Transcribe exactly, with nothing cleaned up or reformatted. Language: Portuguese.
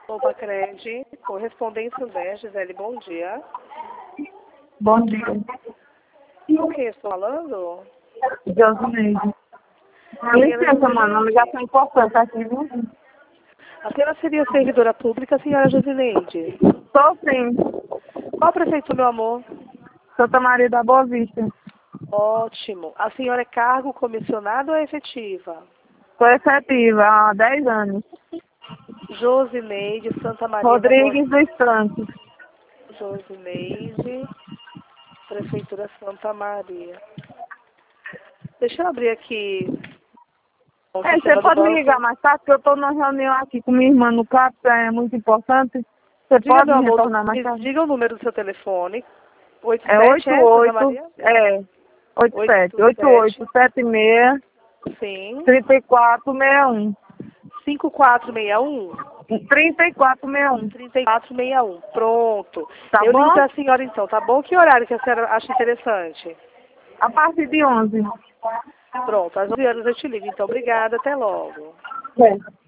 Opa, Crede, correspondência Zé, Gisele, bom dia. Bom dia. Com quem estou falando? Josineide. Licença, mano, uma ligação importante aqui, viu? A senhora seria servidora pública, senhora Josineide? Sou sim. Qual prefeito, meu amor? Santa Maria da Boa Vista. Ótimo. A senhora é cargo comissionado ou é efetiva? Sou efetiva há dez anos. Josineide, Santa Maria Rodrigues da Boa dos Santos. Josineide, Prefeitura Santa Maria. Deixa eu abrir aqui. É, você pode me ligar mais tarde, porque eu estou numa reunião aqui com minha irmã no C A P, é muito importante. Você Diga, pode meu me amor, retornar mais me tarde? diga o número do seu telefone. oito É sete oito é, Santa oito, Maria? é, oito sete, oito oito oito sete seis, Sim. três quatro seis um. cinco quatro seis um? trinta e quatro sessenta e um. trinta e quatro sessenta e um. Pronto. Tá Eu ligo bom? para a senhora então, tá bom? Que horário que a senhora acha interessante? A partir de onze. Pronto, às onze horas eu te ligo. Então, obrigada. Até logo. É.